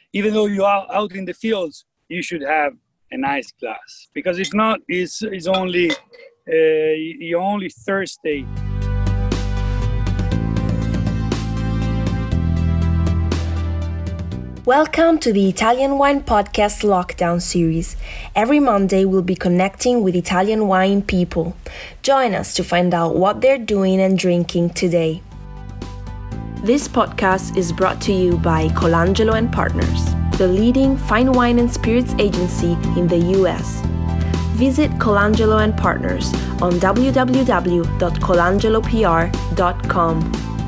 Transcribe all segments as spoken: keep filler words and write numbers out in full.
even though you are out in the fields, you should have a nice glass, because if not, it's, it's only, uh, you're only thirsty. Welcome to the Italian Wine Podcast Lockdown series. Every Monday we'll be connecting with Italian wine people. Join us to find out what they're doing and drinking today. This podcast is brought to you by Colangelo and Partners, the leading fine wine and spirits agency in the U S. Visit Colangelo and Partners on w w w dot colangelo p r dot com.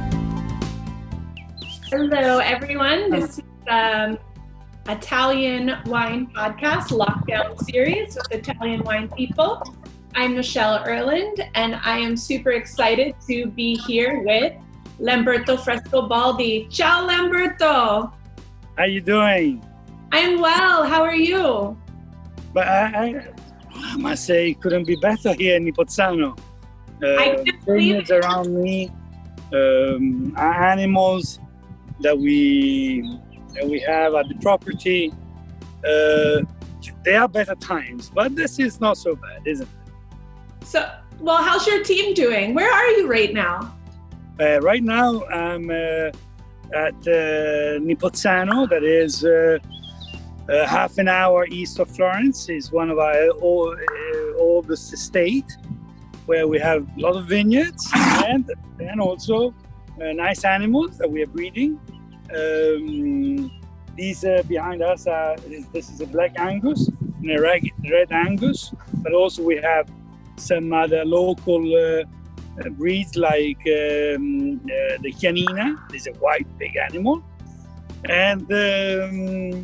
Hello, everyone. This is um, Italian Wine Podcast Lockdown series with Italian wine people. I'm Michelle Erland, and I am super excited to be here with Lamberto Frescobaldi. Ciao, Lamberto. How you doing? I'm well. How are you? But I, I, I must say, it couldn't be better here in Nipozzano. Uh, vineyards around me, um, animals that we that we have at the property. Uh, there are better times, but this is not so bad, isn't it? So, well, how's your team doing? Where are you right now? Uh, right now, I'm uh, at uh, Nipozzano, that is uh, uh, half an hour east of Florence. It's one of our old, uh, oldest estate, where we have a lot of vineyards and, and also uh, nice animals that we are breeding. Um, these uh, behind us, are, this is a black Angus and a red, red Angus, but also we have some other local uh, uh, breeds like um, uh, the Chianina. This is a white big animal. And um,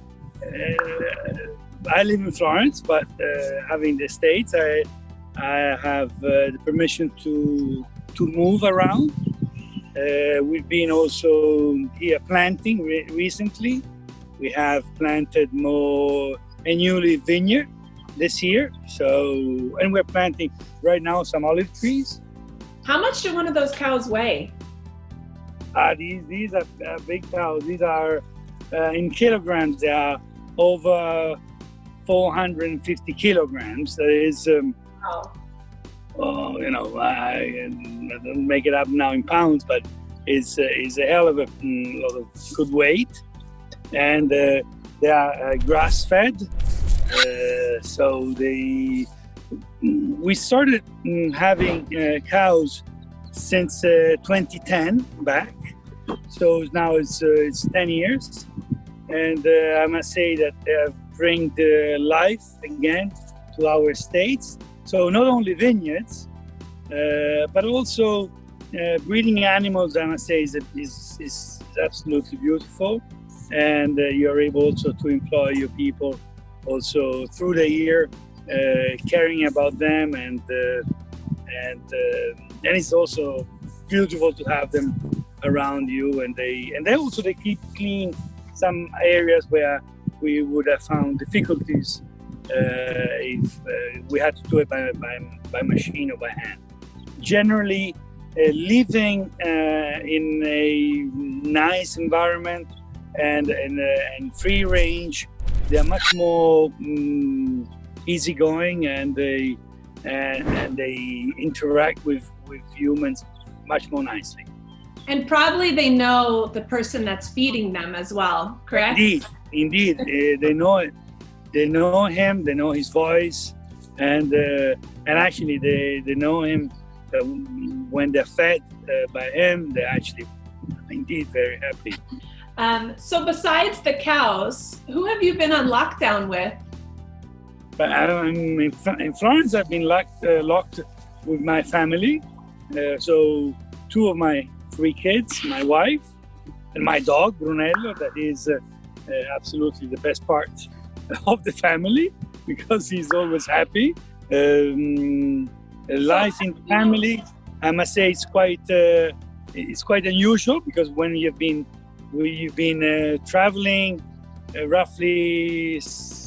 uh, I live in Florence, but uh, having the States, I, I have uh, the permission to, to move around. Uh, we've been also here planting re- recently. We have planted more a newly vineyard this year. So, and we're planting right now some olive trees. How much do one of those cows weigh? Uh, these these are uh, big cows. These are uh, in kilograms. They are over four hundred fifty kilograms. That is. Um, wow. Oh, you know, I, I don't make it up now in pounds, but it's, uh, it's a hell of a mm, lot of good weight. And uh, they are uh, grass-fed. Uh, so they, we started mm, having uh, cows since uh, twenty ten back. So now it's, uh, it's ten years. And uh, I must say that they have brought uh, life again to our estates. So not only vineyards, uh, but also uh, breeding animals, I must say, is, is, is absolutely beautiful. And uh, you're able also to employ your people also through the year, uh, caring about them. And uh, and uh, and it's also beautiful to have them around you. And they and they also they keep clean some areas where we would have found difficulties Uh, if uh, we had to do it by, by, by machine or by hand. Generally, uh, living uh, in a nice environment and, and, uh, and free range, they are much more um, easygoing, and they, and, and they interact with, with humans much more nicely. And probably they know the person that's feeding them as well, correct? Indeed, indeed. uh, they know it. They know him, they know his voice, and uh, and actually they, they know him uh, when they're fed uh, by him. They're actually indeed very happy. Um, so besides the cows, who have you been on lockdown with? But I'm in, in Florence, I've been locked, uh, locked with my family. Uh, so two of my three kids, my wife, and my dog, Brunello, that is uh, uh, absolutely the best part of the family, because he's always happy. Um, life in the family, I must say, it's quite uh, it's quite unusual, because when you've been you've been uh, traveling uh, roughly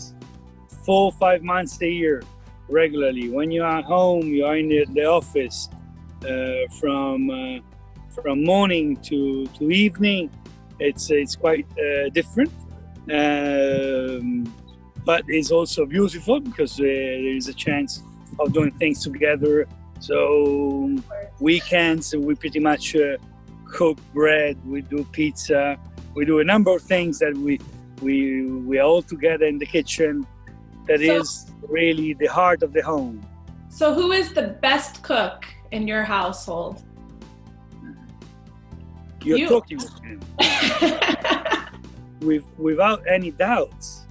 four five months a year regularly. When you are home, you are in the, the office uh, from uh, from morning to, to evening. It's it's quite uh, different. Um, but it's also beautiful because uh, there is a chance of doing things together. So weekends we pretty much uh, cook bread, we do pizza, we do a number of things that we we we are all together in the kitchen. That so, is really the heart of the home. So who is the best cook in your household? You're you. talking with him. With, without any doubts.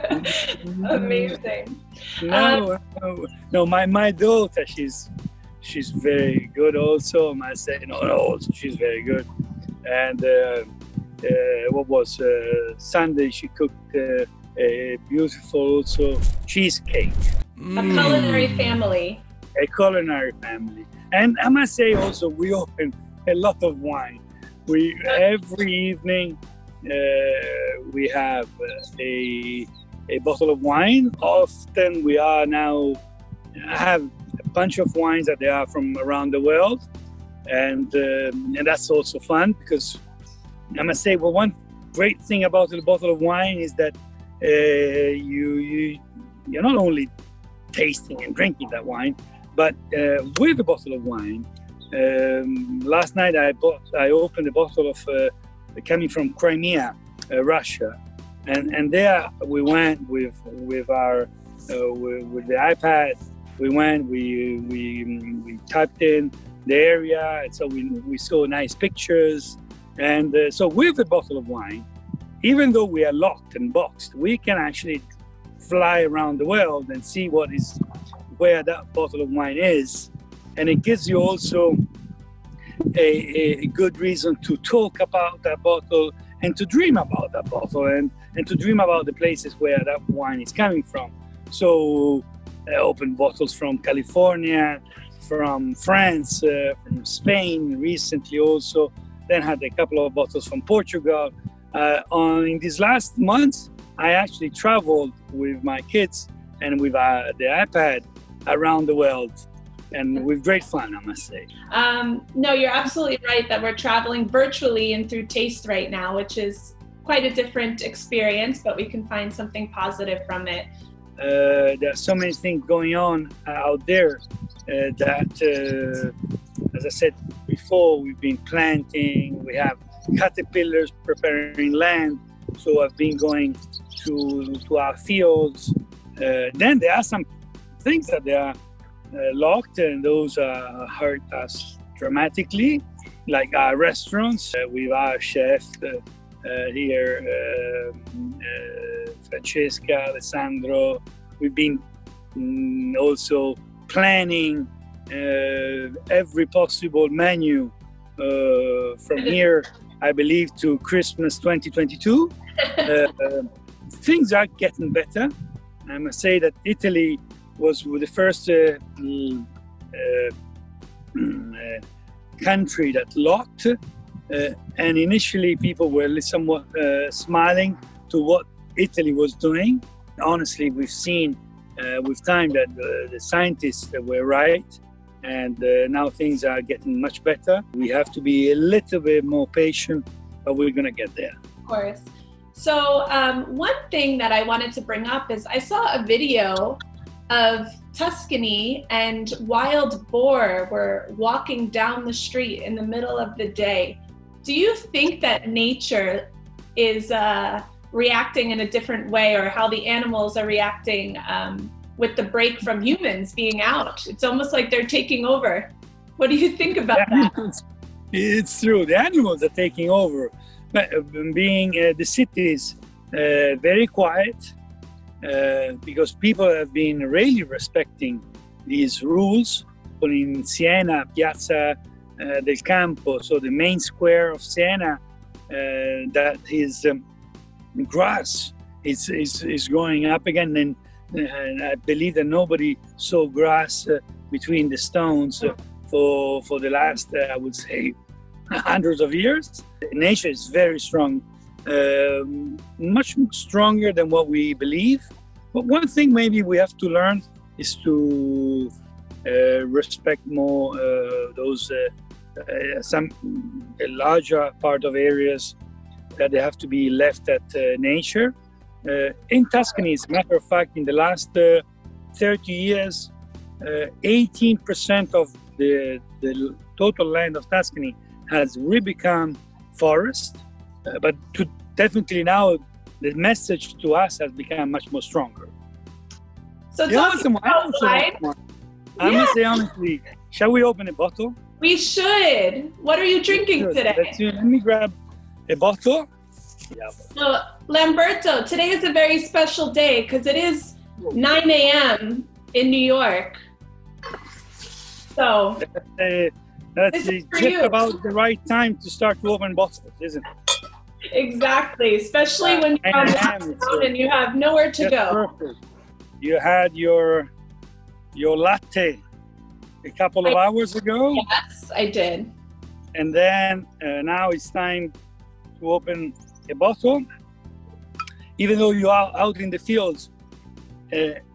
Amazing. No, um, no, no. My my daughter, she's she's very good. Also, I say no, no. Also, she's very good. And uh, uh, what was uh, Sunday? She cooked uh, a beautiful also cheesecake. A culinary family. A culinary family. And I must say also, we open a lot of wine. We every evening. Uh, we have uh, a a bottle of wine. Often we are now have a bunch of wines that they are from around the world, and uh, and that's also fun because I must say, well, one great thing about a bottle of wine is that uh, you you you're not only tasting and drinking that wine, but uh, with a bottle of wine. Um, last night I bought I opened a bottle of. Uh, coming from Crimea, uh, Russia, and and there we went with with our uh, with, with the iPad. We went, we we we typed in the area, and so we we saw nice pictures, and uh, so with a bottle of wine, even though we are locked and boxed, we can actually fly around the world and see what is where that bottle of wine is, and it gives you also. A, a good reason to talk about that bottle and to dream about that bottle and, and to dream about the places where that wine is coming from. So I uh, opened bottles from California, from France, uh, from Spain recently also, then had a couple of bottles from Portugal. Uh, on, in these last months, I actually traveled with my kids and with uh, the iPad around the world. And with great fun, I must say. Um, no, you're absolutely right that we're traveling virtually and through taste right now, which is quite a different experience, but we can find something positive from it. Uh, there are so many things going on out there uh, that, uh, as I said before, we've been planting, we have caterpillars preparing land, so I've been going to, to our fields. Uh, then there are some things that they are Uh, locked, and those uh, hurt us dramatically, like our restaurants uh, with our chef uh, uh, here, uh, uh, Francesca, Alessandro. We've been mm, also planning uh, every possible menu uh, from here, I believe, to Christmas twenty twenty-two. uh, uh, things are getting better. I must say that Italy was the first uh, uh, uh, country that locked, uh, and initially people were somewhat uh, smiling to what Italy was doing. Honestly, we've seen uh, with time that uh, the scientists were right, and uh, now things are getting much better. We have to be a little bit more patient, but we're going to get there. Of course. So um, one thing that I wanted to bring up is I saw a video of Tuscany and wild boar were walking down the street in the middle of the day. Do you think that nature is uh, reacting in a different way, or how the animals are reacting um, with the break from humans being out? It's almost like they're taking over. What do you think about that? It's true. The animals are taking over. But being uh, the cities uh, very quiet, Uh, because people have been really respecting these rules. In Siena, Piazza uh, del Campo, so the main square of Siena, uh, that is um, grass is, is is growing up again, and, and I believe that nobody saw grass uh, between the stones uh, for for the last, uh, I would say, hundreds of years. Nature is very strong. Um, much stronger than what we believe. But one thing maybe we have to learn is to uh, respect more uh, those uh, uh, some a larger part of areas that they have to be left at uh, nature. Uh, in Tuscany, as a matter of fact, in the last uh, thirty years, uh, eighteen percent of the, the total land of Tuscany has re-become forest. Uh, but to, definitely now, the message to us has become much more stronger. So Yeah, talking some- about wine, I Yeah. must say honestly, shall we open a bottle? we should. What are you drinking Good. today? Let's see, let me grab a bottle. Yeah. So, Lamberto, today is a very special day because it is nine a.m. in New York. So, Uh, that's This is uh, for just you. about the right time to start to open bottles, isn't it? exactly, especially when you're on nine a m, it's, lockdown uh, and you have nowhere to Just go. perfect. You had your your latte a couple of I- hours ago, Yes, I did. and then uh, now it's time to open a bottle. Even though you are out in the fields, uh,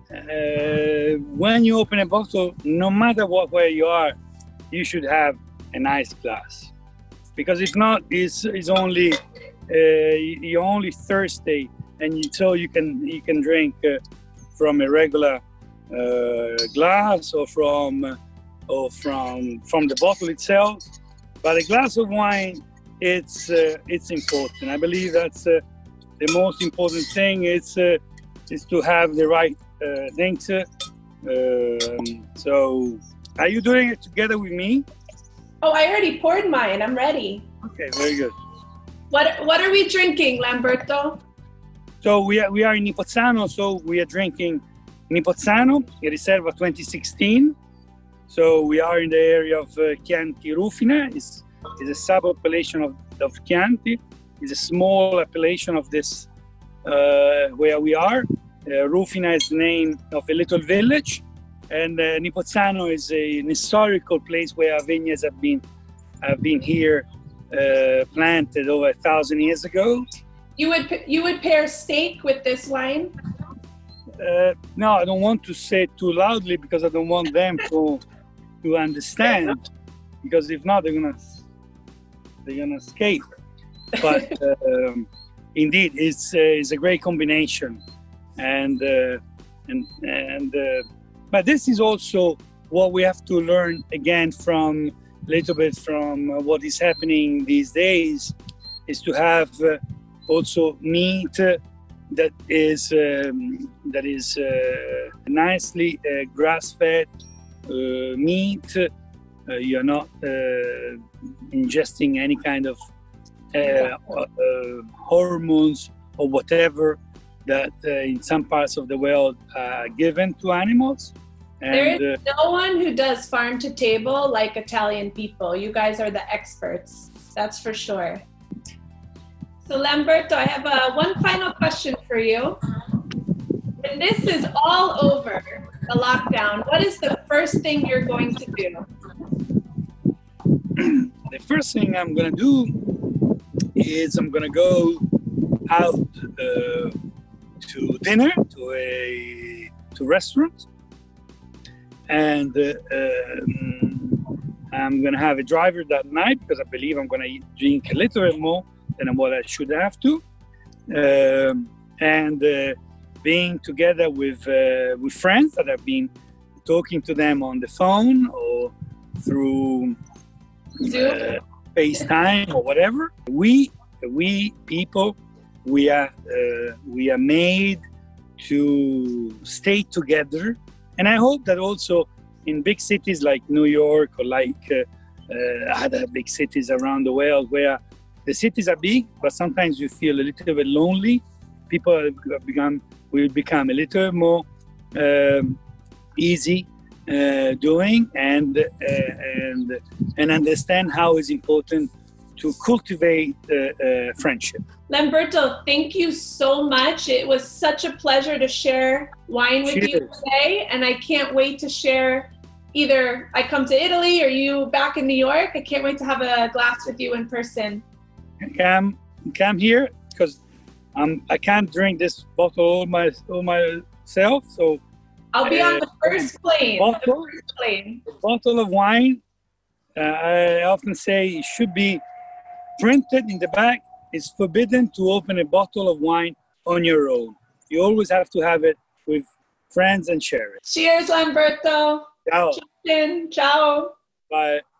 uh, when you open a bottle, no matter what where you are, you should have a nice glass, because if not, it's, it's only uh, you're only thirsty, and you, so you can you can drink uh, from a regular uh, glass or from uh, or from from the bottle itself. But a glass of wine, it's uh, it's important. I believe that's uh, the most important thing. It's uh, is to have the right uh, things. Uh, um, so, are you doing it together with me? Oh, I already poured mine. I'm ready. Okay, very good. What What are we drinking, Lamberto? So we are we are in Nipozzano. So we are drinking Nipozzano, Riserva twenty sixteen. So we are in the area of uh, Chianti Rufina. It's, it's a sub-appellation of, of Chianti. It's a small appellation of this uh, where we are. Uh, Rufina is the name of a little village, and uh, Nipozzano is a, an historical place where vineyards have been have been here uh, planted over a thousand years ago. You would you would pair steak with this wine? Uh, no, I don't want to say it too loudly because I don't want them to to understand. Because if not, they're gonna they're gonna escape. But um, indeed, it's uh, it's a great combination, and uh, and and. Uh, but this is also what we have to learn again from a little bit from uh, what is happening these days, is to have uh, also meat. Uh, that is um, that is uh, nicely uh, grass-fed uh, meat. Uh, you're not uh, ingesting any kind of uh, uh, hormones or whatever that uh, in some parts of the world are given to animals. There And is uh, no one who does farm to table like Italian people. You guys are the experts, that's for sure. So Lamberto, I have uh, one final question for you. When this is all over, the lockdown, what is the first thing you're going to do? the first thing I'm gonna do is I'm gonna go out uh, to dinner to a to restaurant, and uh, um, I'm gonna have a driver that night because I believe I'm gonna drink a little bit more than what I should have to, um, and uh, being together with uh, with friends that I've been talking to them on the phone or through Zoom? uh, FaceTime or whatever. We we people we are uh, we are made to stay together, and I hope that also in big cities like New York or like uh, uh, other big cities around the world where the cities are big, but sometimes you feel a little bit lonely. People have become, will become a little more um, easy uh, doing and uh, and and understand how it's important to cultivate uh, uh, friendship. Lamberto, thank you so much. It was such a pleasure to share wine with you Cheers. today, and I can't wait to share either I come to Italy or you back in New York. I can't wait to have a glass with you in person. Come, come here because I'm I can't drink this bottle all my all myself. So I'll be on Uh, the first plane. The bottle? first plane. a bottle of wine, uh, I often say it should be printed in the back. It's forbidden to open a bottle of wine on your own. You always have to have it with friends and share it. Cheers, Lamberto. Ciao. Justin, ciao. Bye.